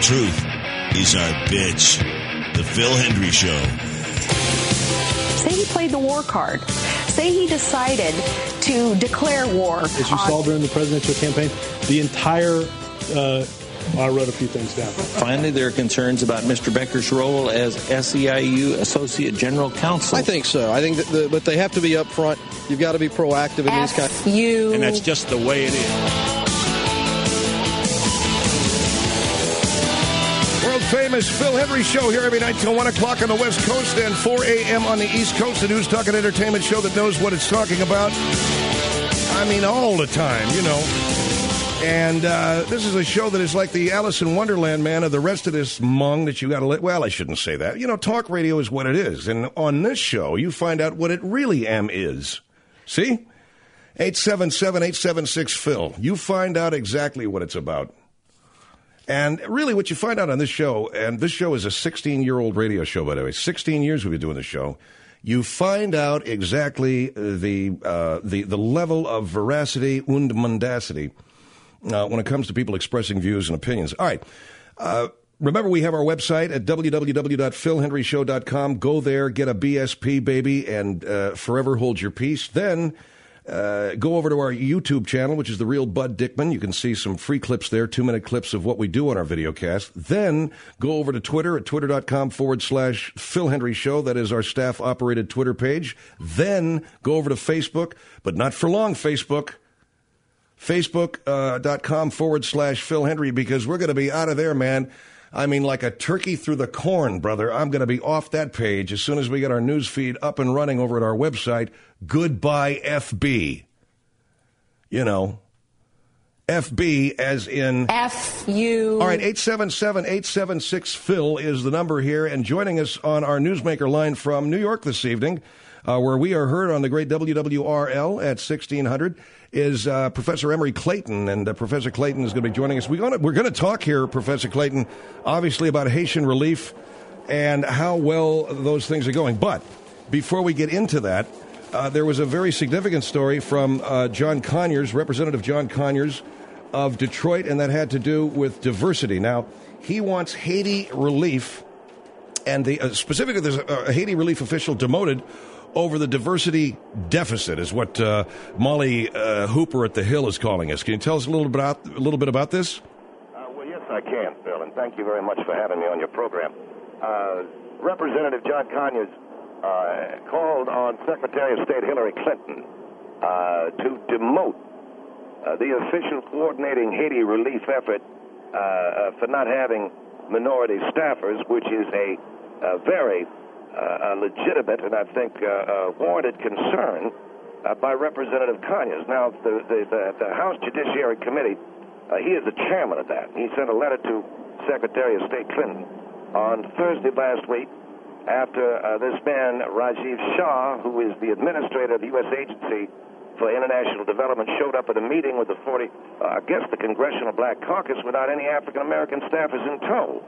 truth is our bitch. The Phil Hendrie Show. Say he played the war card. Say he decided to declare war. As you saw during the presidential campaign, the entire... I wrote a few things down. Finally, there are concerns about Mr. Becker's role as SEIU Associate General Counsel. I think so. I think that but they have to be up front. You've got to be proactive in these kinds. And that's just the way it is. World-famous Phil Hendrie Show here every night till 1 o'clock on the West Coast and 4 a.m. on the East Coast. The news, talk, and entertainment show that knows what it's talking about. I mean, all the time, you know. And this is a show that is like the Alice in Wonderland, man, of the rest of this mung that you got to let. Well, I shouldn't say that. You know, talk radio is what it is. And on this show, you find out what it really is. See? 877-876-PHIL. You find out exactly what it's about. And really what you find out on this show, and this show is a 16-year-old radio show, by the way. 16 years we've been doing the show. You find out exactly the level of veracity und mundacity when it comes to people expressing views and opinions. All right. Remember, we have our website at www.philhendrieshow.com. Go there, get a BSP, baby, and forever hold your peace. Then go over to our YouTube channel, which is The Real Bud Dickman. You can see some free clips there, 2-minute clips of what we do on our videocast. Then go over to Twitter at twitter.com/Phil Hendrie Show. That is our staff-operated Twitter page. Then go over to Facebook, but not for long, Facebook. Facebook.com/Phil Hendrie, because we're going to be out of there, man. I mean, like a turkey through the corn, brother. I'm going to be off that page as soon as we get our news feed up and running over at our website. Goodbye, FB. You know, FB as in... F-U. All right, 877-876-PHIL is the number here. And joining us on our Newsmaker line from New York this evening, where we are heard on the great WWRL at 1600, is Professor Emory Clayton, and Professor Clayton is going to be joining us. We're going to talk here, Professor Clayton, obviously about Haitian relief and how well those things are going. But before we get into that, there was a very significant story from John Conyers, Representative John Conyers of Detroit, and that had to do with diversity. Now, he wants Haiti relief, and specifically there's a Haiti relief official demoted over the diversity deficit, is what Molly Hooper at The Hill is calling us. Can you tell us a little bit about this? Well, yes, I can, Phil, and thank you very much for having me on your program. Representative John Conyers called on Secretary of State Hillary Clinton to demote the official coordinating Haiti relief effort for not having minority staffers, which is a very legitimate and I think warranted concern by Representative Conyers. Now, the House Judiciary Committee, he is the chairman of that. He sent a letter to Secretary of State Clinton on Thursday last week after this man, Rajiv Shah, who is the administrator of the U.S. Agency for International Development, showed up at a meeting with the the Congressional Black Caucus without any African-American staffers in tow.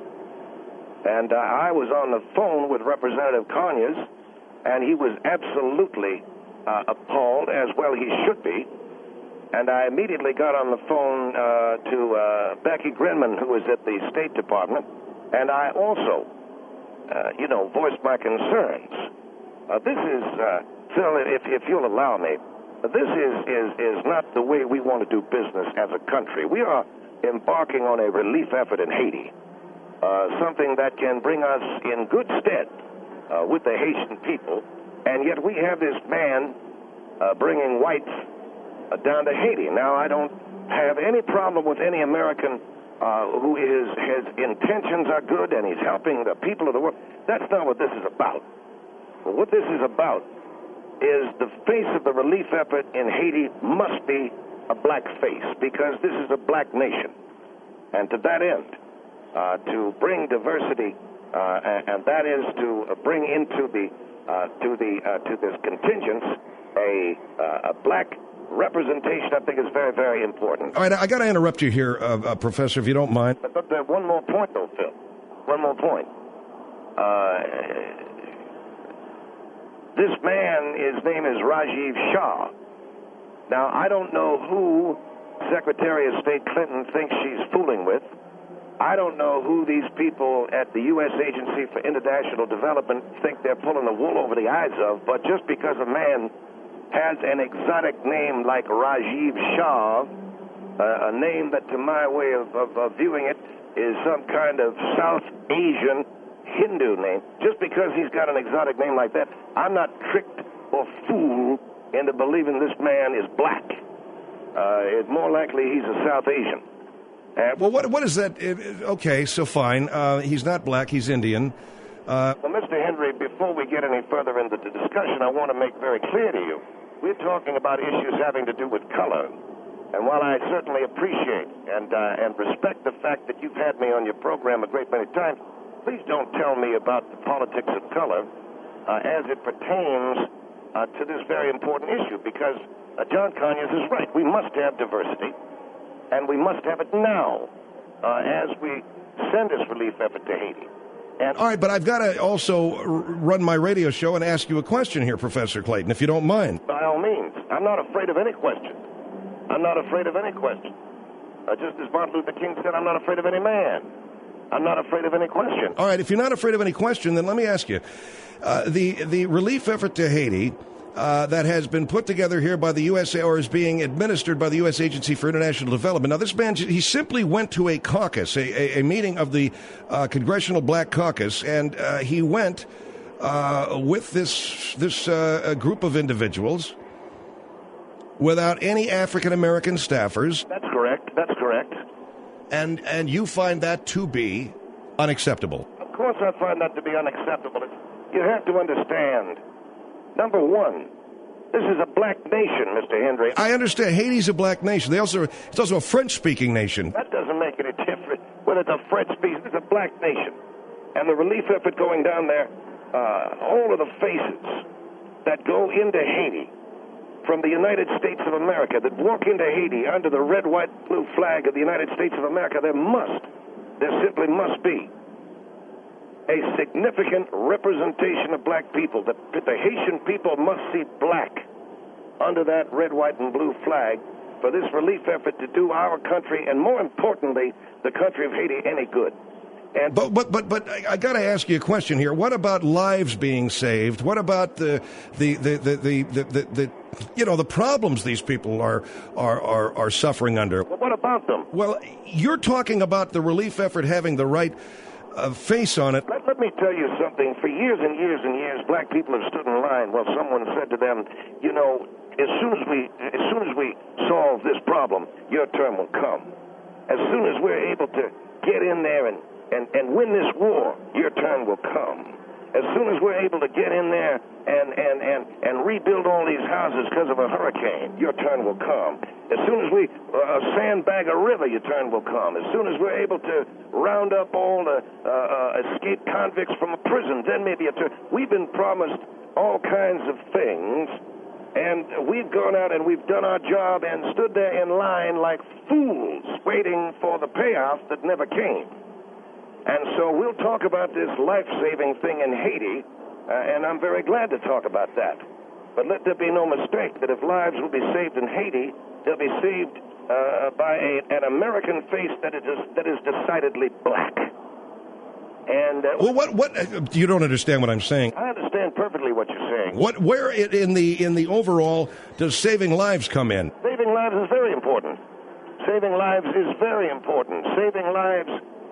And I was on the phone with Representative Conyers, and he was absolutely appalled, as well he should be. And I immediately got on the phone to Becky Grinman, who was at the State Department, and I also, voiced my concerns. This is, Phil, if you'll allow me, this is not the way we want to do business as a country. We are embarking on a relief effort in Haiti. Something that can bring us in good stead with the Haitian people, and yet we have this man bringing whites down to Haiti. Now, I don't have any problem with any American who his intentions are good and he's helping the people of the world. That's not what this is about. What this is about is the face of the relief effort in Haiti must be a black face, because this is a black nation. And to that end, to bring diversity, and that is to bring into to this contingent a black representation, I think is very, very important. All right, I got to interrupt you here, Professor, if you don't mind. But one more point, though, Phil. One more point. This man, his name is Rajiv Shah. Now, I don't know who Secretary of State Clinton thinks she's fooling with, I don't know who these people at the U.S. Agency for International Development think they're pulling the wool over the eyes of, but just because a man has an exotic name like Rajiv Shah, a name that to my way of viewing it is some kind of South Asian Hindu name, just because he's got an exotic name like that, I'm not tricked or fooled into believing this man is black. It's more likely he's a South Asian. Well, what is that? Okay, so fine. He's not black. He's Indian. Well, Mr. Henry, before we get any further into the discussion, I want to make very clear to you, we're talking about issues having to do with color. And while I certainly appreciate and respect the fact that you've had me on your program a great many times, please don't tell me about the politics of color as it pertains to this very important issue, because John Conyers is right. We must have diversity. And we must have it now as we send this relief effort to Haiti. And all right, but I've got to also run my radio show and ask you a question here, Professor Clayton, if you don't mind. By all means. I'm not afraid of any question. I'm not afraid of any question. Just as Martin Luther King said, I'm not afraid of any man. I'm not afraid of any question. All right, if you're not afraid of any question, then let me ask you. The relief effort to Haiti that has been put together here by the USA, or is being administered by the U.S. Agency for International Development. Now, this man, he simply went to a caucus, a meeting of the Congressional Black Caucus, and he went with this group of individuals without any African-American staffers. That's correct. That's correct. And you find that to be unacceptable? Of course I find that to be unacceptable. You have to understand, number one, this is a black nation, Mr. Henry. I understand. Haiti's a black nation. It's also a French-speaking nation. That doesn't make any difference. Whether it's a French-speaking, it's a black nation. And the relief effort going down there, all of the faces that go into Haiti from the United States of America, that walk into Haiti under the red, white, blue flag of the United States of America, there simply must be a significant representation of black people. The Haitian people must see black under that red, white, and blue flag for this relief effort to do our country, and more importantly, the country of Haiti, any good. And but I got to ask you a question here. What about lives being saved? What about the problems these people are suffering under? Well, what about them? Well, you're talking about the relief effort having the right face on it. Let me tell you something. For years and years and years, black people have stood in line while someone said to them, you know, as soon as we solve this problem, your turn will come. As soon as we're able to get in there and win this war, your turn will come. As soon as we're able to get in there and rebuild all these houses because of a hurricane, your turn will come. As soon as we sandbag a river, your turn will come. As soon as we're able to round up all the escaped convicts from a prison, then maybe your turn. We've been promised all kinds of things, and we've gone out and we've done our job and stood there in line like fools waiting for the payoff that never came. And so we'll talk about this life-saving thing in Haiti, and I'm very glad to talk about that. But let there be no mistake that if lives will be saved in Haiti, they'll be saved by an American face that is decidedly black. And well, what you don't understand what I'm saying. I understand perfectly what you're saying. Where in the overall does saving lives come in? Saving lives is very important. Saving lives is very important. Saving lives.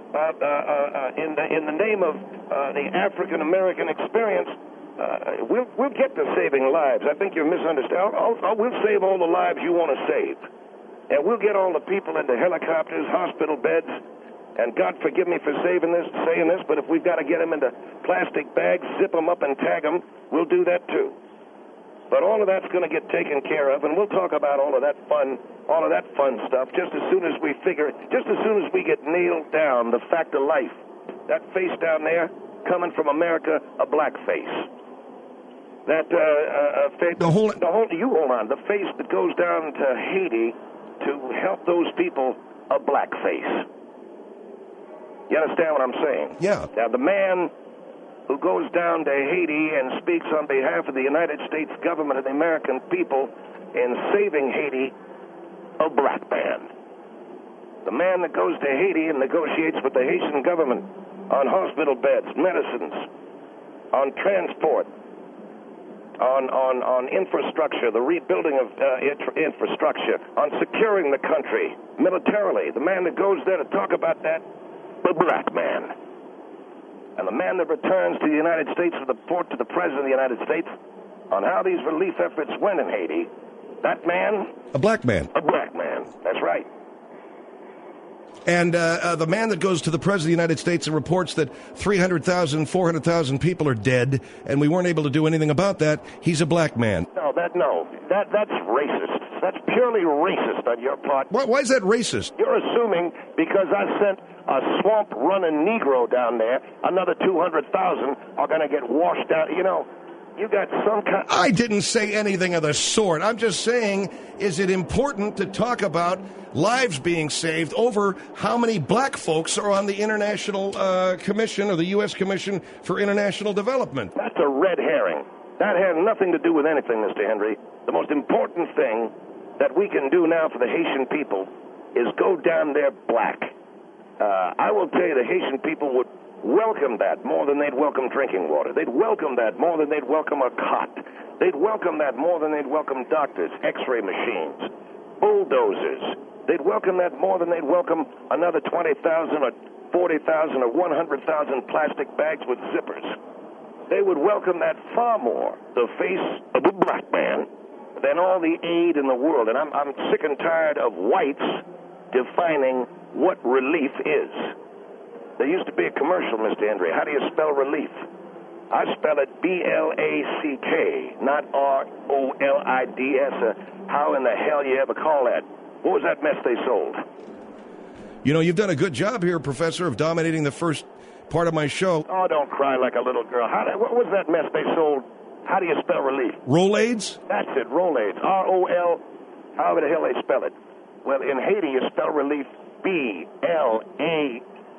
In the name of the African American experience, we'll get to saving lives. I think you're misunderstanding. We'll save all the lives you want to save, and we'll get all the people into helicopters, hospital beds, and God forgive me for saying this, but if we've got to get them into plastic bags, zip them up, and tag them, we'll do that too. But all of that's going to get taken care of, and we'll talk about all of that fun stuff just as soon as we get nailed down the fact of life. That face down there, coming from America, a black face. That face, hold on. The face that goes down to Haiti to help those people, a black face. You understand what I'm saying? Yeah. Now, the man who goes down to Haiti and speaks on behalf of the United States government and the American people in saving Haiti, a black man. The man that goes to Haiti and negotiates with the Haitian government on hospital beds, medicines, on transport, on infrastructure, the rebuilding of infrastructure, on securing the country militarily. The man that goes there to talk about that, the black man. And the man that returns to the United States to report to the President of the United States on how these relief efforts went in Haiti, that man... A black man. A black man, that's right. And the man that goes to the President of the United States and reports that 300,000, 400,000 people are dead, and we weren't able to do anything about that, he's a black man. That's racist. That's purely racist on your part. Why is that racist? You're assuming because I sent a swamp-running Negro down there, another 200,000 are going to get washed out. You know, you got some kind... I didn't say anything of the sort. I'm just saying, is it important to talk about lives being saved over how many black folks are on the International Commission or the U.S. Commission for International Development? That's a red herring. That has nothing to do with anything, Mr. Henry. The most important thing that we can do now for the Haitian people is go down there black. I will tell you, the Haitian people would welcome that more than they'd welcome drinking water. They'd welcome that more than they'd welcome a cot. They'd welcome that more than they'd welcome doctors, x-ray machines, bulldozers. They'd welcome that more than they'd welcome another 20,000 or 40,000 or 100,000 plastic bags with zippers. They would welcome that far more, the face of the black man, than all the aid in the world. And I'm sick and tired of whites defining what relief is. There used to be a commercial, Mr. Henry. How do you spell relief? I spell it B-L-A-C-K, not R-O-L-I-D-S. How in the hell you ever call that? What was that mess they sold? You know, you've done a good job here, Professor, of dominating the first part of my show. Oh, don't cry like a little girl. What was that mess they sold? How do you spell relief? Rolaids? That's it, Rolaids. R-O-L, however the hell they spell it. Well, in Haiti, you spell relief B-L-A...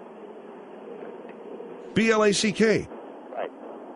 B-L-A-C-K. Right.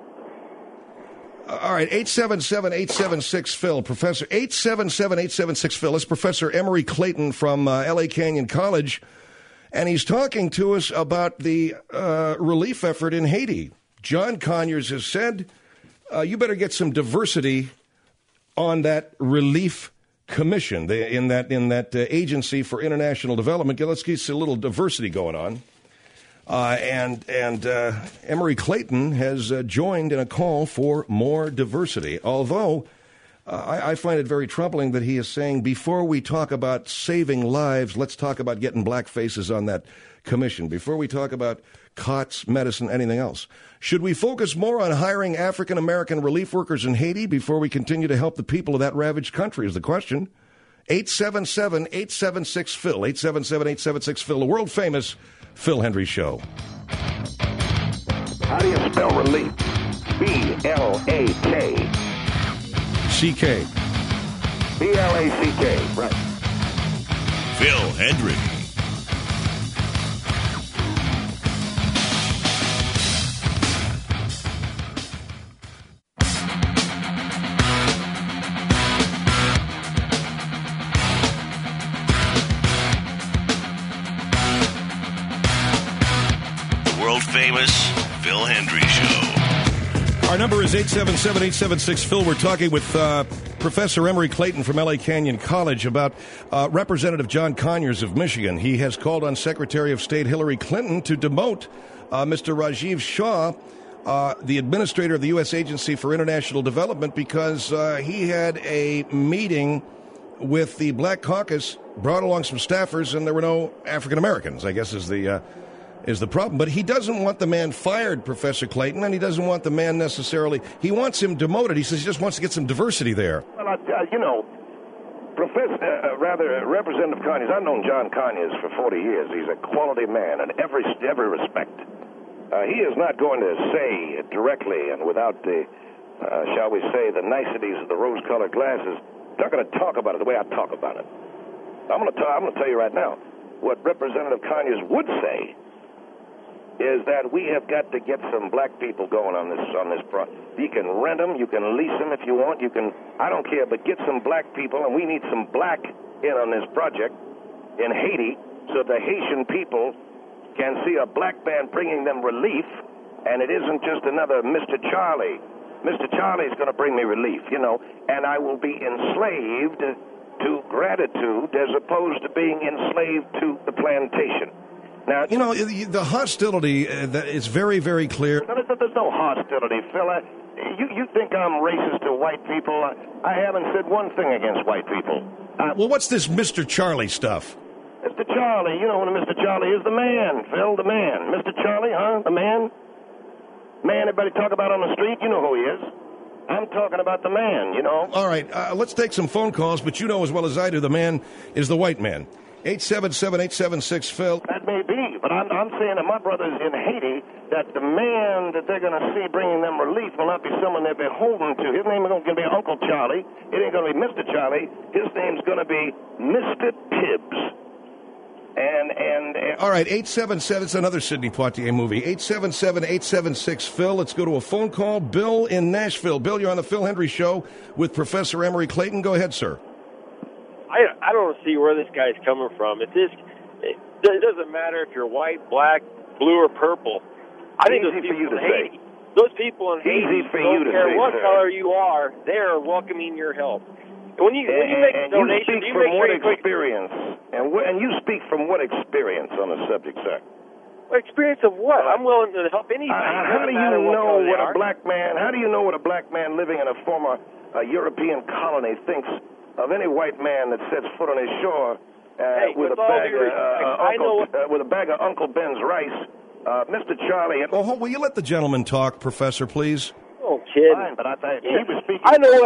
All right, 877-876-PHIL. Professor, 877-876-PHIL. It's Professor Emory Clayton from L.A. Canyon College, and he's talking to us about the relief effort in Haiti. John Conyers has said, you better get some diversity on that relief commission, in that agency for international development. Let's get a little diversity going on. And Emory Clayton has joined in a call for more diversity, although I find it very troubling that he is saying, before we talk about saving lives, let's talk about getting black faces on that commission. Before we talk about cots, medicine, anything else. Should we focus more on hiring African-American relief workers in Haiti before we continue to help the people of that ravaged country is the question. 877-876-PHIL, 877-876-PHIL, the world-famous Phil Hendrie Show. How do you spell relief? B-L-A-K. C-K. B-L-A-C-K, right. Phil Hendrie. Famous Phil Hendrie Show. Our number is 877-876-PHIL. We're talking with Professor Emory Clayton from L.A. Canyon College about Representative John Conyers of Michigan. He has called on Secretary of State Hillary Clinton to demote Mr. Rajiv Shah, the administrator of the U.S. Agency for International Development, because he had a meeting with the Black Caucus, brought along some staffers, and there were no African Americans, I guess is the problem. But he doesn't want the man fired, Professor Clayton, and he doesn't want the man necessarily, he wants him demoted. He says he just wants to get some diversity there. Well, Representative Conyers, I've known John Conyers for 40 years. He's a quality man in every respect. He is not going to say directly and without the, shall we say, the niceties of the rose-colored glasses, not going to talk about it the way I talk about it. I'm going to tell you right now, what Representative Conyers would say is that we have got to get some black people going on this project. You can rent them, you can lease them if you want, I don't care, but get some black people, and we need some black in on this project in Haiti so the Haitian people can see a black man bringing them relief, and it isn't just another Mr. Charlie. Mr. Charlie's going to bring me relief, and I will be enslaved to gratitude as opposed to being enslaved to the plantation. Now, the hostility that is very, very clear. There's no hostility, Phil. You think I'm racist to white people? I haven't said one thing against white people. Well, what's this Mr. Charlie stuff? Mr. Charlie, what Mr. Charlie is? The man, Phil, the man. Mr. Charlie, huh? The man? Man everybody talk about on the street, you know who he is. I'm talking about the man, All right, let's take some phone calls, but you know as well as I do, the man is the white man. 877-876-PHIL. That may be, but I'm saying to my brothers in Haiti that the man that they're going to see bringing them relief will not be someone they're beholden to. His name is going to be Uncle Charlie. It ain't going to be Mr. Charlie. His name's going to be Mr. Tibbs. All right, 877, it's another Sidney Poitier movie. 877-876-PHIL. Let's go to a phone call. Bill in Nashville. Bill, you're on the Phil Hendry Show with Professor Emory Clayton. Go ahead, sir. I don't see where this guy's coming from. It doesn't matter if you're white, black, blue, or purple. I think those people in Haiti, don't care what color you are, they are welcoming your help. When you make a donation, you speak from what experience? And you speak from what experience on the subject, sir? Experience of what? I'm willing to help anybody. How do you know what a black man? How do you know what a black man living in a former European colony thinks of any white man that sets foot on his shore with a bag of Uncle Ben's rice, Mr. Charlie? Well, will you let the gentleman talk, Professor, please? Oh, kid. Fine, but he was speaking. I know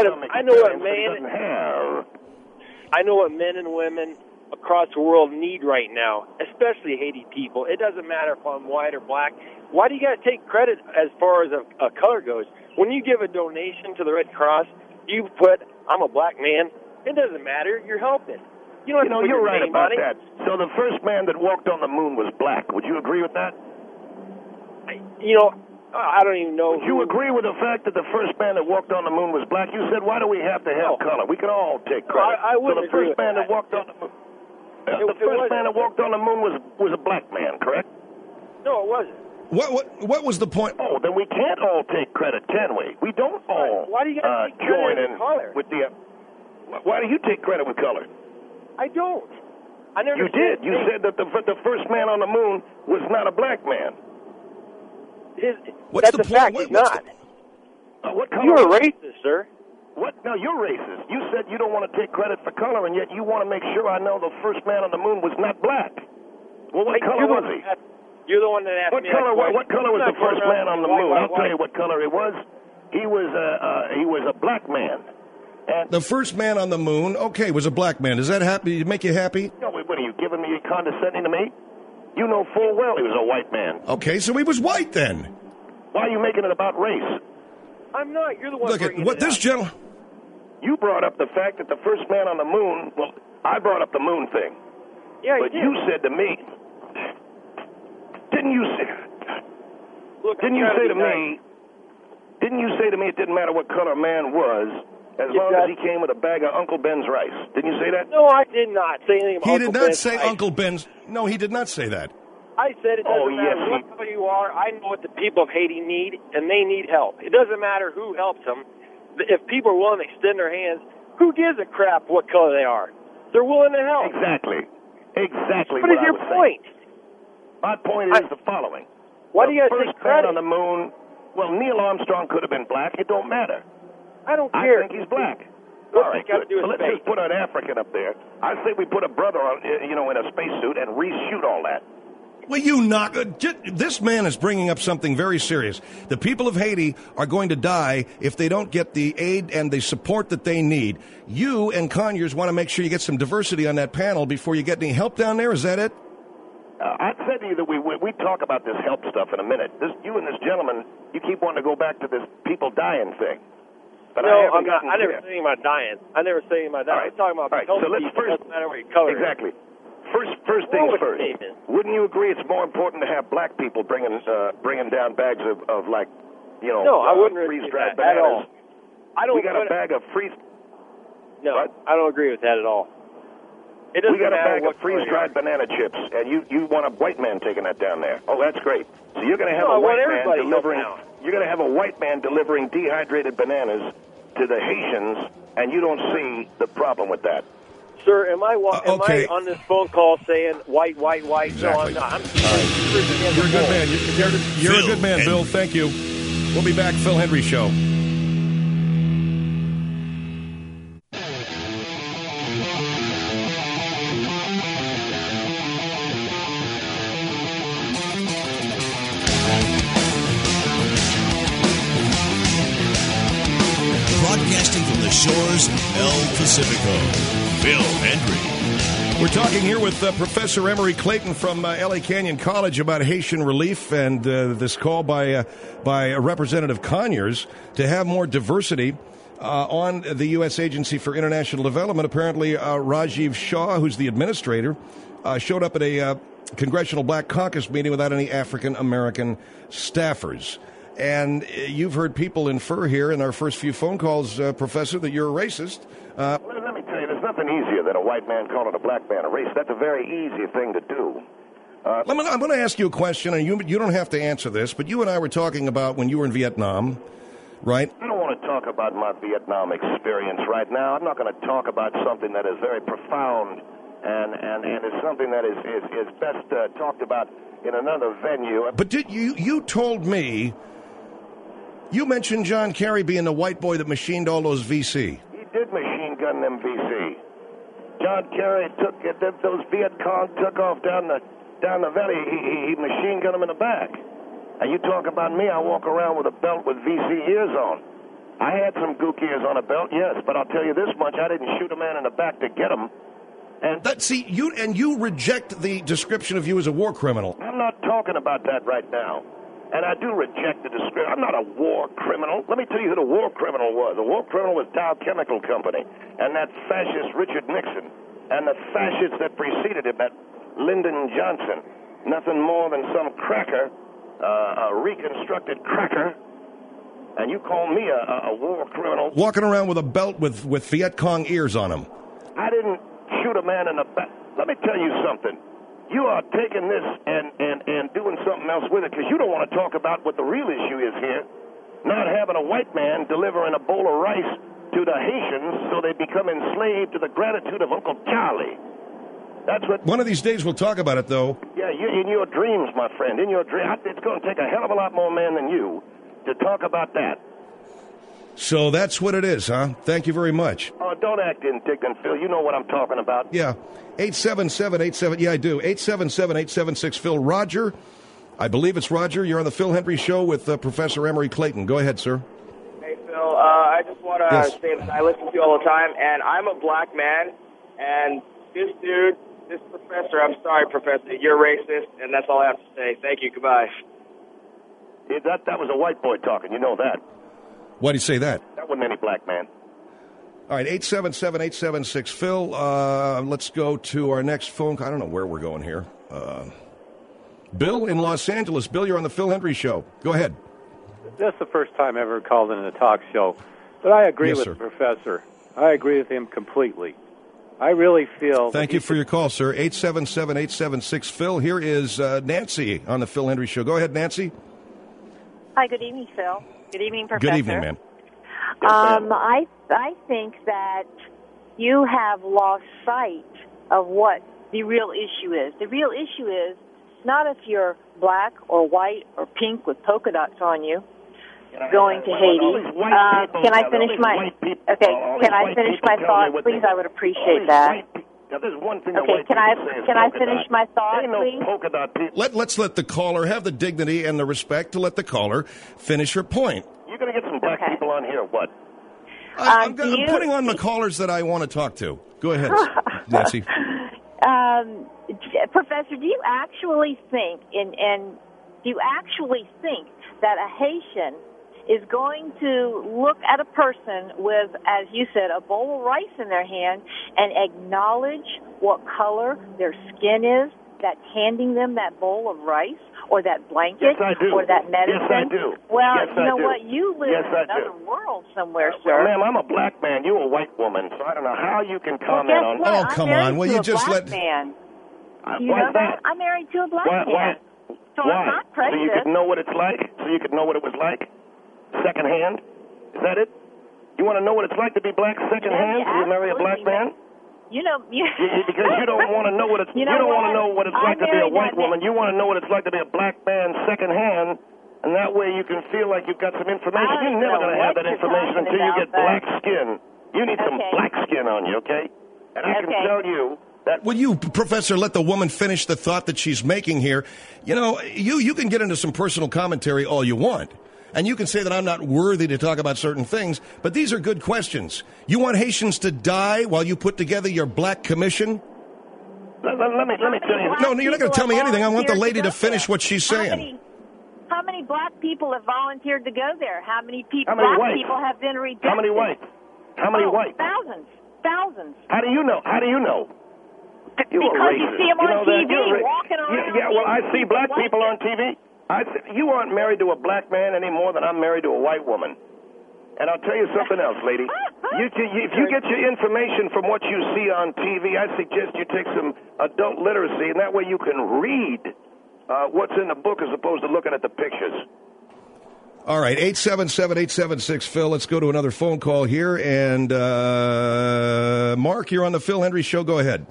what men and women across the world need right now, especially Haiti people. It doesn't matter if I'm white or black. Why do you got to take credit as far as a color goes? When you give a donation to the Red Cross, you put, I'm a black man. It doesn't matter. You're helping. You don't have to put you're your right name about on it. that. So the first man that walked on the moon was black. Would you agree with that? I don't even know. Would you agree with the fact that the first man that walked on the moon was black? You said, why do we have to have color? We can all take credit. I wouldn't agree with that. The first man that walked on the moon was a black man, correct? No, it wasn't. What was the point? Oh, then we can't all take credit, can we? We don't all Why do you got to take join credit in color? with the. Why do you take credit with color? I don't. I never. You did. You said that the first man on the moon was not a black man. That's a fact. He's not. What color? You're a racist, sir. What? No, you're racist. You said you don't want to take credit for color, and yet you want to make sure I know the first man on the moon was not black. Well, what color was he? You're the one that asked me. What color was the first man on the moon? I'll tell you what color he was. He was a black man. And the first man on the moon, okay, was a black man. Does that make you happy? No, what are you giving me condescending to me? You know full well he was a white man. Okay, so he was white then. Why are you making it about race? I'm not. You're the one. Look at what this gentleman. You brought up the fact that the first man on the moon. Well, I brought up the moon thing. Yeah, but you said to me, didn't you say? Look, didn't you say to me? Didn't you say to me it didn't matter what color man was, as long as he came with a bag of Uncle Ben's rice? Didn't you say that? No, I did not say anything about He did not Ben's say rice. Uncle Ben's. No, he did not say that. I said it doesn't matter what color you are. I know what the people of Haiti need, and they need help. It doesn't matter who helps them. If people are willing to extend their hands, who gives a crap what color they are? They're willing to help. Exactly. What is your point? My point is the following. Why do you guys take credit? On the moon, well, Neil Armstrong could have been black. It don't matter. I don't care. I think he's black. All right, good. So let's just put an African up there. I say we put a brother on, in a spacesuit and reshoot all that. Well, this man is bringing up something very serious. The people of Haiti are going to die if they don't get the aid and the support that they need. You and Conyers want to make sure you get some diversity on that panel before you get any help down there. Is that it? I said to you that we talk about this help stuff in a minute. You and this gentleman, you keep wanting to go back to this people dying thing. But no, I'm not. I never say about dying. I never say about that. I'm talking about so let's first. Doesn't matter what your color exactly. First things first. Wouldn't you agree it's more important to have black people bringing down bags of like, no, I wouldn't freeze-dried bananas. At all. I don't. We got a bag of freeze. No, what? I don't agree with that at all. It doesn't We got a matter bag what of freeze-dried banana chips, and you want a white man taking that down there. Oh, that's great. So you're going to have No, I a want white man everybody delivering. helping out. You're going to have a white man delivering dehydrated bananas to the Haitians, and you don't see the problem with that. Sir, am I okay. on this phone call saying white? Exactly. No, I'm not. You're a good man. You're a good man, Phil Bill. Thank you. We'll be back. Phil Hendrie Show. Broadcasting from the shores of El Pacifico, Phil Hendrie. We're talking here with Professor Emory Clayton from L.A. Canyon College about Haitian relief and this call by Representative Conyers to have more diversity on the U.S. Agency for International Development. Apparently, Rajiv Shah, who's the administrator, showed up at a Congressional Black Caucus meeting without any African-American staffers. And you've heard people infer here in our first few phone calls, Professor, that you're a racist. Let me tell you, there's nothing easier than a white man calling a black man a racist. That's a very easy thing to do. I'm going to ask you a question, and you don't have to answer this, but you and I were talking about when you were in Vietnam, right? I don't want to talk about my Vietnam experience right now. I'm not going to talk about something that is very profound and is something that is best talked about in another venue. But did you told me, you mentioned John Kerry being the white boy that machined all those VC. He did machine gun them VC. John Kerry took those Viet Cong took off down the valley. He machine gunned them in the back. And you talk about me, I walk around with a belt with VC ears on. I had some gook ears on a belt, yes, but I'll tell you this much: I didn't shoot a man in the back to get him. And you reject the description of you as a war criminal. I'm not talking about that right now. And I do reject the description. I'm not a war criminal. Let me tell you who the war criminal was. The war criminal was Dow Chemical Company and that fascist Richard Nixon and the fascists that preceded him, that Lyndon Johnson. Nothing more than some cracker, a reconstructed cracker. And you call me a war criminal? Walking around with a belt with Viet Cong ears on him. I didn't shoot a man in the back. Let me tell you something. You are taking this and doing something else with it because you don't want to talk about what the real issue is here. Not having a white man delivering a bowl of rice to the Haitians so they become enslaved to the gratitude of Uncle Charlie. That's what. One of these days we'll talk about it, though. Yeah, in your dreams, my friend. In your dreams. It's going to take a hell of a lot more man than you to talk about that. So that's what it is, huh? Thank you very much. Oh, don't act indignant, Phil. You know what I'm talking about. Yeah. 877-87. Yeah, I do. 877-876-Phil. Roger. I believe it's Roger. You're on the Phil Hendrie Show with Professor Emory Clayton. Go ahead, sir. Hey, Phil. I just want to say that I listen to you all the time, and I'm a black man, and this professor, I'm sorry, Professor, you're racist, and that's all I have to say. Thank you. Goodbye. Yeah, that was a white boy talking. You know that. Why do you say that? That wasn't any black man. All right, 877-876-Phil. Let's go to our next phone call. I don't know where we're going here. Bill in Los Angeles. Bill, you're on the Phil Hendrie Show. Go ahead. That's the first time I ever called in a talk show. But I agree Yes, with sir. the professor. I agree with him completely. I really feel... Thank you for your call, sir. 877-876-Phil. Here is Nancy on the Phil Hendrie Show. Go ahead, Nancy. Hi, good evening, Phil. Good evening, Professor. Good evening, ma'am. I think that you have lost sight of what the real issue is. The real issue is not if you're black or white or pink with polka dots on you going to Haiti. Can I finish my thought, please? I would appreciate that. Now, there's one thing okay, can I finish my thought, please? Let's let the caller have the dignity and the respect to let the caller finish her point. You're going to get some black people on here, or what? I'm putting on the callers that I want to talk to. Go ahead, Nancy. Professor, do you actually think, that a Haitian is going to look at a person with, as you said, a bowl of rice in their hand and acknowledge what color their skin is that's handing them that bowl of rice? or that blanket Yes, I do. or that medicine. Yes, I do. Well, Yes, you I know do. what? You live Yes, in I another do. world somewhere, Well, sir. ma'am, I'm a black man. You're a white woman, so I don't know how you can Well, comment guess on. what? Oh, I'm come married on. Will to you a just black let- man. Do you Why know is that? I'm married to a black man. Why? So Why? I'm not So you prejudiced. could know what it's like? So you could know what it was like? Secondhand? Is that it? You want to know what it's like to be black secondhand? Yeah, You marry a black absolutely. man? You know, Because you don't want to know what it's. You You, know don't want to what? know what it's I like to be a married white that woman. man. You want to know what it's like to be a black man secondhand, and that way you can feel like you've got some information. I don't You're never know going to have what that you're information talking until you about, get but- black skin. You need some Okay. black skin on you, okay? And I can Okay. tell you that. Will you, Professor, let the woman finish the thought that she's making here? You know, you can get into some personal commentary all you want. And you can say that I'm not worthy to talk about certain things, but these are good questions. You want Haitians to die while you put together your black commission? Let me tell you. No, you're not going to tell me anything. I want the lady to volunteered to go finish there. what she's saying. How many black people have volunteered to go there? How many How many black whites? people have been rejected? How many whites? How many whites? Thousands. How do you know? How do you know? Because you see them on know that? TV You're walking around. Yeah, well, I see black white people on TV. You aren't married to a black man any more than I'm married to a white woman. And I'll tell you something else, lady. If you get your information from what you see on TV, I suggest you take some adult literacy, and that way you can read what's in the book as opposed to looking at the pictures. All right, 877-876-PHIL. Let's go to another phone call here. And Mark, you're on the Phil Hendry Show. Go ahead.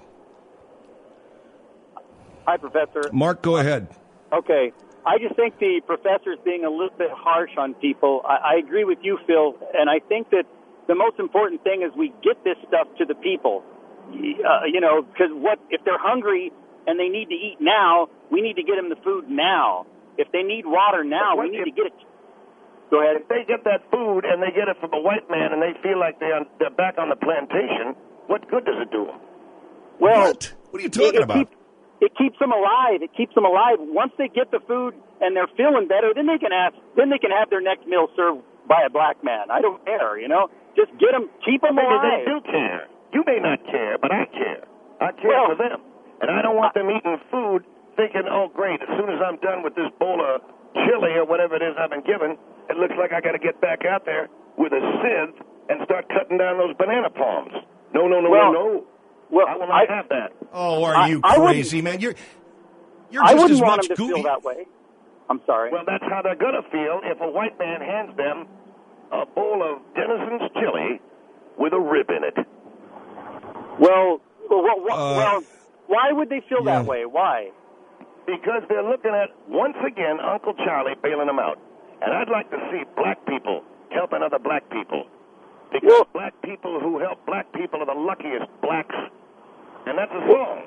Hi, Professor. Mark, go ahead. Okay. I just think the professor's being a little bit harsh on people. I agree with you, Phil, and I think that the most important thing is we get this stuff to the people. Because if they're hungry and they need to eat now, we need to get them the food now. If they need water now, we need to get it. Go ahead. If they get that food and they get it from a white man and they feel like they're back on the plantation, what good does it do them? Well, What are you talking about? It keeps them alive. It keeps them alive. Once they get the food and they're feeling better, then they can have their next meal served by a black man. I don't care, Just get them, keep them alive. They do care. You may not care, but I care. I care for them. And I don't want them eating food thinking, oh, great, as soon as I'm done with this bowl of chili or whatever it is I've been given, it looks like I got to get back out there with a sieve and start cutting down those banana palms. No. Well, I will not have that. Oh, are you crazy, man? You're just wouldn't as want much them to feel that way. I'm sorry. Well, that's how they're going to feel if a white man hands them a bowl of Denison's chili with a rib in it. Well, why would they feel that way? Why? Because they're looking at, once again, Uncle Charlie bailing them out. And I'd like to see black people helping other black people. Because black people who help black people are the luckiest blacks. And that's a song.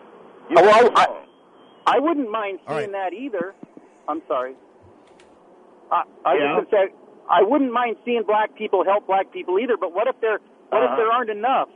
I wouldn't mind seeing that either. I'm sorry. I was just going to say, I wouldn't mind seeing black people help black people either, but what if there aren't enough?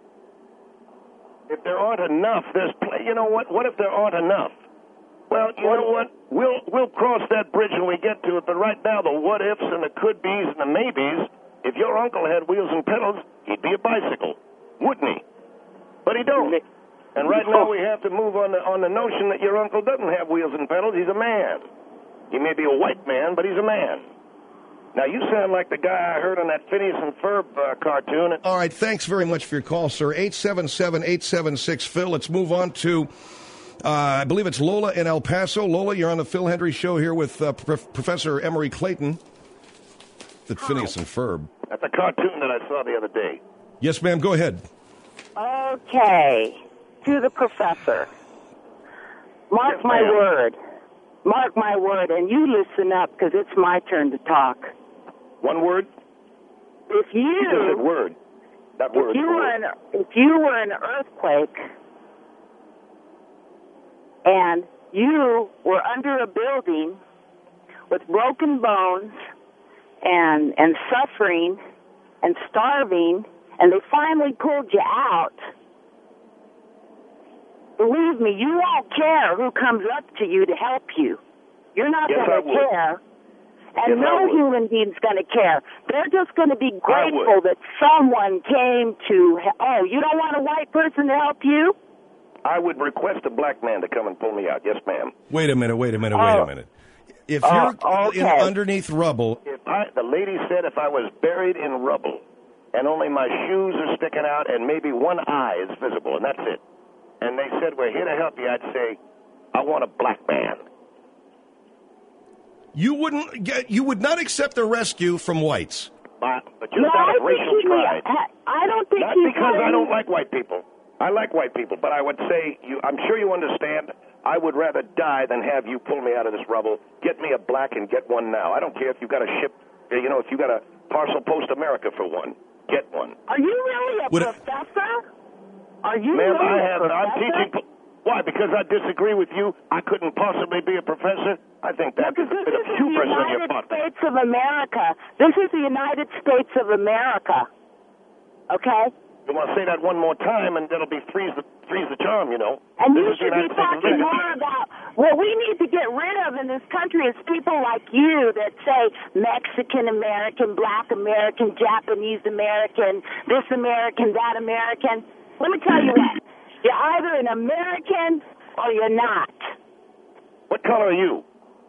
If there aren't enough, you know what? What if there aren't enough? Well, you know what? We'll cross that bridge when we get to it, but right now the what ifs and the could be's and the maybes, if your uncle had wheels and pedals, he'd be a bicycle, wouldn't he? But he don't. And right now we have to move on the notion that your uncle doesn't have wheels and pedals. He's a man. He may be a white man, but he's a man. Now, you sound like the guy I heard on that Phineas and Ferb cartoon. All right, thanks very much for your call, sir. 877-876-PHIL. Let's move on to, I believe it's Lola in El Paso. Lola, you're on the Phil Hendry Show here with Professor Emory Clayton. The Phineas and Ferb. That's a cartoon that I saw the other day. Yes, ma'am, go ahead. Okay. To the professor. Mark my word. Mark my word, and you listen up, because it's my turn to talk. One word? If you just said word. That word. If you were in an earthquake and you were under a building with broken bones and suffering and starving, and they finally pulled you out, believe me, you won't care who comes up to you to help you. You're not going to care. And no human being's going to care. They're just going to be grateful that someone came to, you don't want a white person to help you? I would request a black man to come and pull me out. Yes, ma'am. Wait a minute. If you're underneath rubble. The lady said if I was buried in rubble and only my shoes are sticking out and maybe one eye is visible, and that's it. And they said, we're here to help you. I'd say, I want a black man. You would not accept a rescue from whites. But just out of racial pride. I don't think Not because I don't like white people. I like white people, but I would say, I'm sure you understand, I would rather die than have you pull me out of this rubble. Get me a black and get one now. I don't care if you've got a ship, if you got a parcel post America for one. Get one. Are you really a professor? Are you Ma'am, really a professor? I'm teaching. Why? Because I disagree with you, I couldn't possibly be a professor? I think that is a bit of hubris on your part. This is the United States of America. This is the United States of America. Okay? You want to say that one more time, and that'll be freeze the charm, And you should be talking more about what we need to get rid of in this country is people like you that say Mexican American, Black American, Japanese American, this American, that American. Let me tell you what. You're either an American or you're not. What color are you?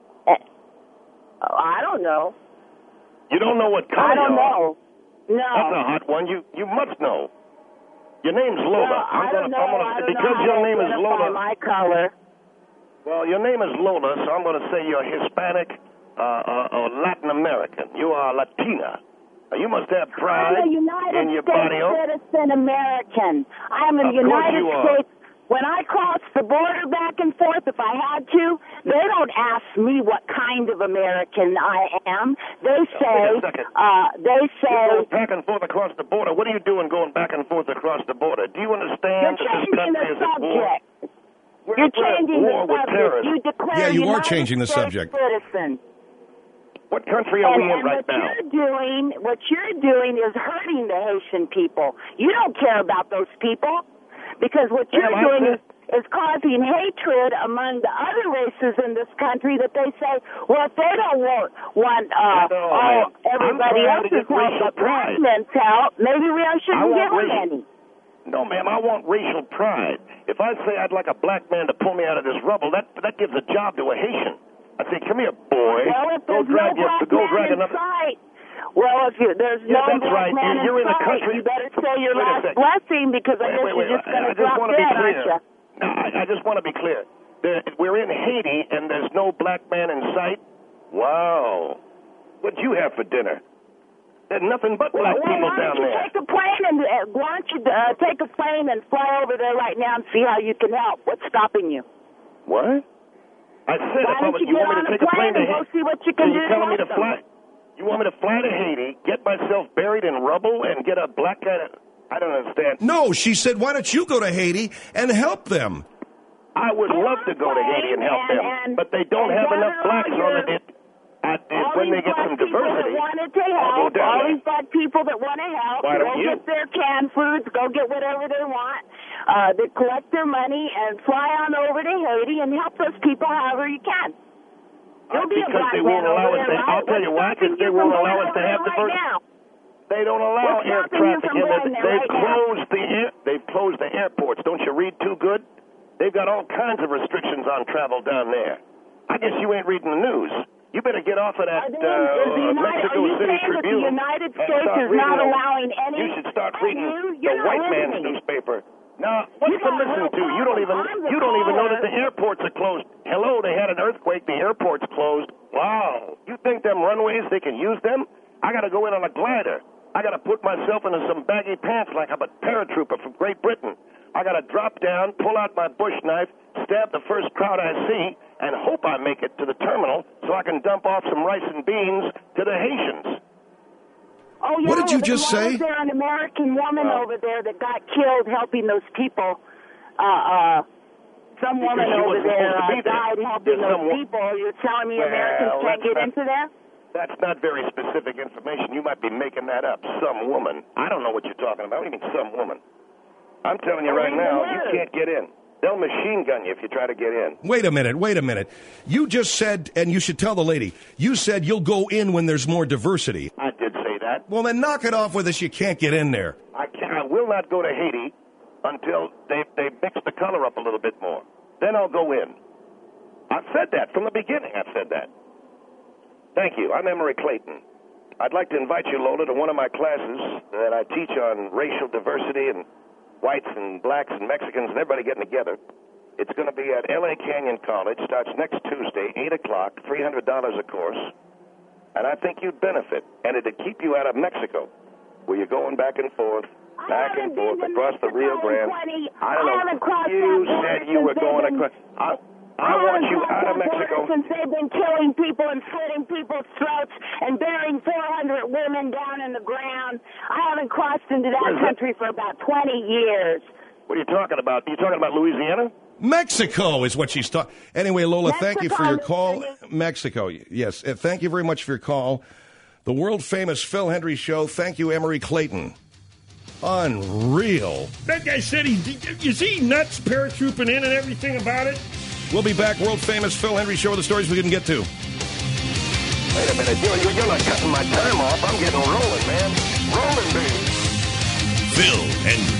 I don't know. You don't know what color I don't you are? know. No. That's a hot one. You must know. Your name's Lola. No, I don't know because your name is Lola. My color. Well, your name is Lola, so I'm going to say you're Hispanic or Latin American. You are Latina. You must have pride I'm a United in your States body. citizen American. I am a United States. When I cross the border back and forth, if I had to, they don't ask me what kind of American I am. They say, You're going back and forth across the border. What are you doing going back and forth across the border? Do you understand that this country is at war? You're changing the subject. You declare you are United changing the States subject. Citizen. What country are we in right now? What you're doing is hurting the Haitian people. You don't care about those people. Because what you're doing is causing hatred among the other races in this country that they say, well, if they don't want everybody else's help but black men's help, maybe we shouldn't give them any. No, ma'am, I want racial pride. If I say I'd like a black man to pull me out of this rubble, that gives a job to a Haitian. I say, come here, boy. Well, if there's no black man in sight, well, if there's no black man in sight, you better say your last blessing because I guess you're just going to drop dead, aren't you? No, I just want to be clear. We're in Haiti, and there's no black man in sight? Wow. What'd you have for dinner? There's nothing but black people down there. Why don't you take a plane and fly over there right now and see how you can help? What's stopping you? What? I said why don't you get on a plane and go see what you can do to help them? You want me to fly to Haiti, get myself buried in rubble, and get a black guy to... I don't understand. No, she said, why don't you go to Haiti and help them? I would love to go to Haiti and help them, but they don't have enough blacks on it. When they get some diversity, all these black people that want to help, go get their canned foods, go get whatever they want, they collect their money and fly on over to Haiti and help those people however you can. Because they won't allow us to. I'll tell you why. Because they won't allow us to have diversity. They don't allow air traffic in. They've closed the airports. Don't you read too good? They've got all kinds of restrictions on travel down there. I guess you ain't reading the news. You better get off of that Mexico City Tribune. The United States is not allowing any. You should start reading the white man's newspaper. Now, what's to listen to? You don't even know that the airports are closed. Hello, they had an earthquake. The airport's closed. Wow. You think them runways, they can use them? I got to go in on a glider. I got to put myself into some baggy pants like I'm a paratrooper from Great Britain. I got to drop down, pull out my bush knife, stab the first crowd I see, and hope I make it to the terminal so I can dump off some rice and beans to the Haitians. Oh, yeah, what did you just say? Was there an American woman over there that got killed helping those people? Some woman over there died helping those people. You're telling me Americans can't get into that? That's not very specific information. You might be making that up. Some woman. I don't know what you're talking about. What do you mean, some woman? I'm telling you right now, you can't get in. They'll machine gun you if you try to get in. Wait a minute. You just said, and you should tell the lady, you said you'll go in when there's more diversity. I did say that. Well, then knock it off with us. You can't get in there. I will not go to Haiti until they mix the color up a little bit more. Then I'll go in. I've said that from the beginning. I've said that. Thank you. I'm Emory Clayton. I'd like to invite you, Lola, to one of my classes that I teach on racial diversity and whites and blacks and Mexicans and everybody getting together. It's going to be at L.A. Canyon College. Starts next Tuesday, 8 o'clock, $300 a course. And I think you'd benefit. And it'd keep you out of Mexico, where you're going back and forth across the Rio Grande. I don't know. You said you were going across. I want you out of Mexico. Since they've been killing people and slitting people's throats and burying 400 women down in the ground. I haven't crossed into that country for about 20 years. What are you talking about? Are you talking about Louisiana? Mexico is what she's talking. Anyway, Lola, thank you for your call. Mexico, yes. Thank you very much for your call. The world-famous Phil Hendrie Show. Thank you, Emory Clayton. Unreal. That guy said is he nuts paratrooping in and everything about it? We'll be back, world-famous Phil Hendrie Show with the stories we didn't get to. Wait a minute. You're not cutting my time off. I'm getting rolling, man. Rolling, baby. Phil Hendrie.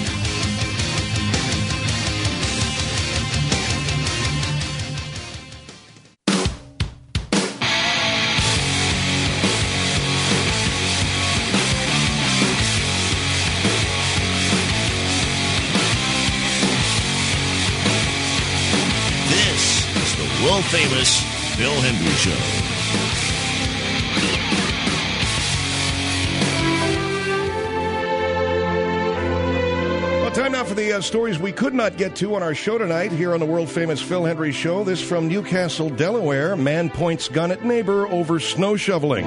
World-famous Phil Hendrie Show. Well, time now for the stories we could not get to on our show tonight here on the world-famous Phil Hendrie Show. This from Newcastle, Delaware. Man points gun at neighbor over snow shoveling.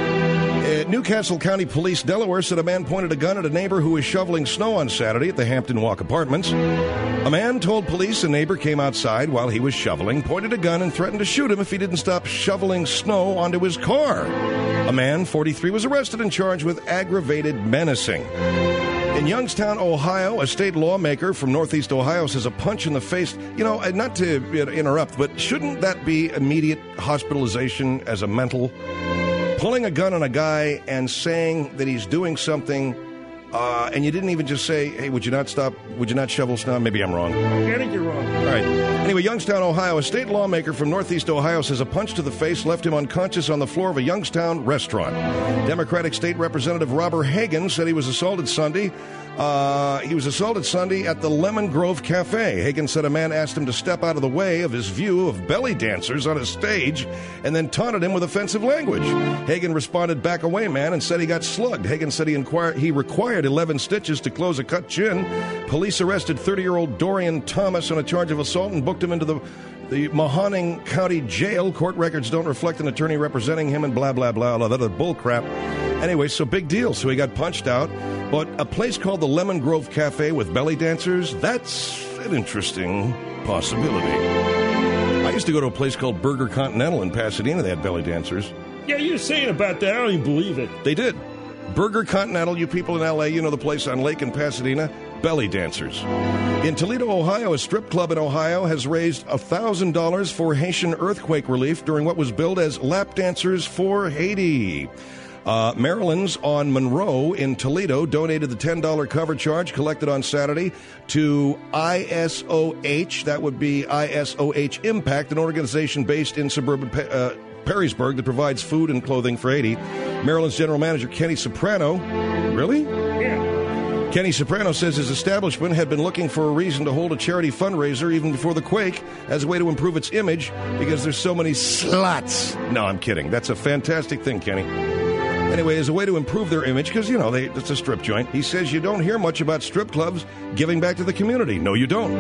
Newcastle County Police, Delaware, said a man pointed a gun at a neighbor who was shoveling snow on Saturday at the Hampton Walk Apartments. A man told police a neighbor came outside while he was shoveling, pointed a gun, and threatened to shoot him if he didn't stop shoveling snow onto his car. A man, 43, was arrested and charged with aggravated menacing. In Youngstown, Ohio, a state lawmaker from Northeast Ohio says a punch in the face, not to interrupt, but shouldn't that be immediate hospitalization as a mental? Pulling a gun on a guy and saying that he's doing something, and you didn't even just say, hey, would you not stop, would you not shovel snow? Maybe I'm wrong. I think you're wrong. All right. Anyway, Youngstown, Ohio, a state lawmaker from Northeast Ohio says a punch to the face left him unconscious on the floor of a Youngstown restaurant. Democratic State Representative Robert Hagan said he was assaulted Sunday. He was assaulted Sunday at the Lemon Grove Cafe. Hagan said a man asked him to step out of the way of his view of belly dancers on a stage and then taunted him with offensive language. Hagan responded, back away, man, and said he got slugged. Hagan said he required 11 stitches to close a cut chin. Police arrested 30-year-old Dorian Thomas on a charge of assault and booked him into the Mahoning County Jail. Court records don't reflect an attorney representing him and blah, blah, blah, all that other bull crap. Anyway, so big deal. So he got punched out. But a place called the Lemon Grove Cafe with belly dancers, that's an interesting possibility. I used to go to a place called Burger Continental in Pasadena. They had belly dancers. Yeah, you're saying about that. I don't even believe it. They did. Burger Continental, you people in L.A., you know the place on Lake in Pasadena, belly dancers. In Toledo, Ohio, a strip club in Ohio has raised $1,000 for Haitian earthquake relief during what was billed as Lap Dancers for Haiti. Maryland's on Monroe in Toledo donated the $10 cover charge collected on Saturday to ISOH, that would be ISOH Impact, an organization based in suburban Perrysburg that provides food and clothing for Haiti. Maryland's general manager, Kenny Soprano. Really? Yeah. Kenny Soprano says his establishment had been looking for a reason to hold a charity fundraiser even before the quake as a way to improve its image because there's so many sluts. No, I'm kidding. That's a fantastic thing, Kenny. Anyway, as a way to improve their image, because, it's a strip joint, he says you don't hear much about strip clubs giving back to the community. No, you don't.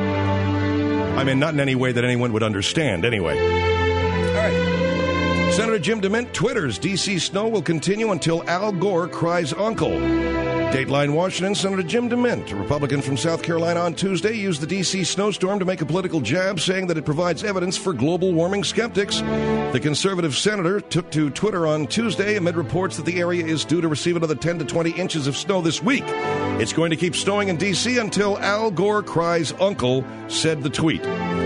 I mean, not in any way that anyone would understand, anyway. All right. Senator Jim DeMint twitters, D.C. snow will continue until Al Gore cries uncle. Dateline Washington, Senator Jim DeMint, a Republican from South Carolina, on Tuesday used the D.C. snowstorm to make a political jab, saying that it provides evidence for global warming skeptics. The conservative senator took to Twitter on Tuesday amid reports that the area is due to receive another 10 to 20 inches of snow this week. It's going to keep snowing in D.C. until Al Gore cries uncle, said the tweet.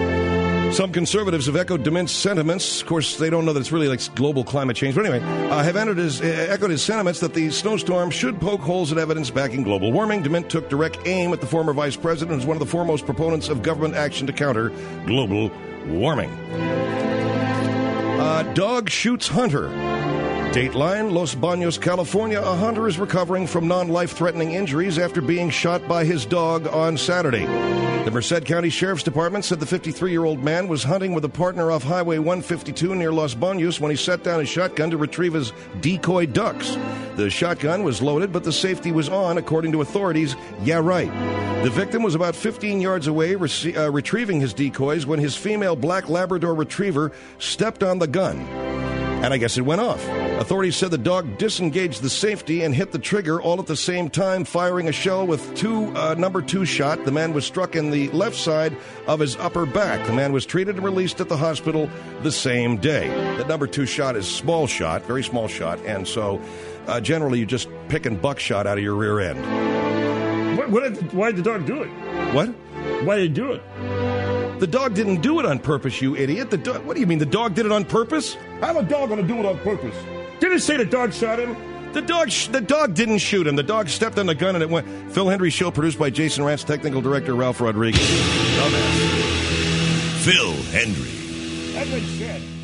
Some conservatives have echoed DeMint's sentiments. Of course, they don't know that it's really like global climate change. But anyway, have echoed his sentiments that the snowstorm should poke holes in evidence backing global warming. DeMint took direct aim at the former vice president, who's one of the foremost proponents of government action to counter global warming. Dog shoots hunter. Dateline, Los Baños, California. A hunter is recovering from non-life-threatening injuries after being shot by his dog on Saturday. The Merced County Sheriff's Department said the 53-year-old man was hunting with a partner off Highway 152 near Los Baños when he set down his shotgun to retrieve his decoy ducks. The shotgun was loaded, but the safety was on, according to authorities. Yeah, right. The victim was about 15 yards away retrieving his decoys when his female black Labrador retriever stepped on the gun. And I guess it went off. Authorities said the dog disengaged the safety and hit the trigger all at the same time, firing a shell with number 2 shot. The man was struck in the left side of his upper back. The man was treated and released at the hospital the same day. The number 2 shot is small shot, very small shot, and so generally you're just picking buckshot out of your rear end. Why did the dog do it? What? Why did he do it? The dog didn't do it on purpose, you idiot. What do you mean, the dog did it on purpose? How's a dog going to do it on purpose? Didn't it say the dog shot him? The dog didn't shoot him. The dog stepped on the gun and it went. Phil Hendry Show, produced by Jason Rantz, technical director Ralph Rodriguez. Phil Hendry. That's what he said.